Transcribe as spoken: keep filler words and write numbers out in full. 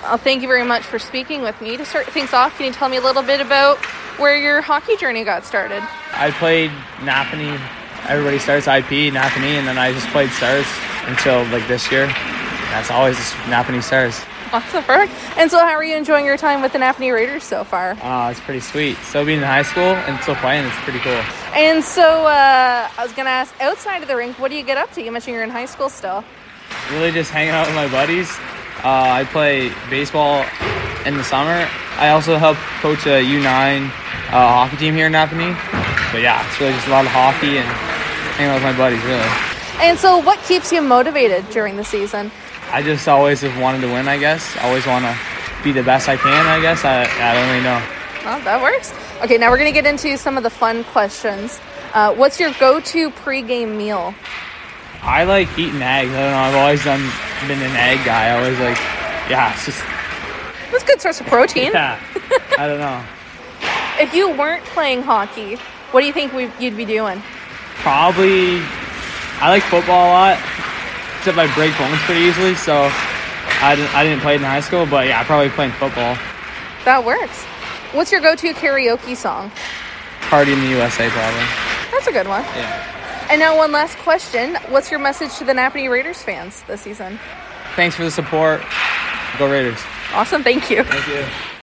Uh, thank you very much for speaking with me. To start things off, can you tell me a little bit about where your hockey journey got started? I played Napanee. Everybody starts I P, Napanee, and then I just played Stars until like this year. That's always just Napanee Stars. Awesome, perfect. And so how are you enjoying your time with the Napanee Raiders so far? Uh, it's pretty sweet. Still being in high school and still playing, it's pretty cool. And so uh, I was going to ask, outside of the rink, what do you get up to? You mentioned you're in high school still. Really just hanging out with my buddies. Uh, I play baseball in the summer. I also help coach a U nine uh, hockey team here in Napanee. But yeah, it's really just a lot of hockey and hanging out with my buddies, really. And so what keeps you motivated during the season? I just always have wanted to win, I guess. Always want to be the best I can, I guess. I, I don't really know. Oh, that works. Okay, now we're going to get into some of the fun questions. Uh, what's your go-to pregame meal? I like eating eggs. I don't know. I've always done been an egg guy. I always like, yeah, it's just... That's a good source of protein. Yeah, I don't know. If you weren't playing hockey, what do you think we, you'd be doing? Probably, I like football a lot, except I break bones pretty easily, so I didn't, I didn't play it in high school, but yeah, probably playing football. That works. What's your go-to karaoke song? Party in the U S A, probably. That's a good one. Yeah. And now one last question. What's your message to the Napanee Raiders fans this season? Thanks for the support. Go Raiders. Awesome. Thank you. Thank you.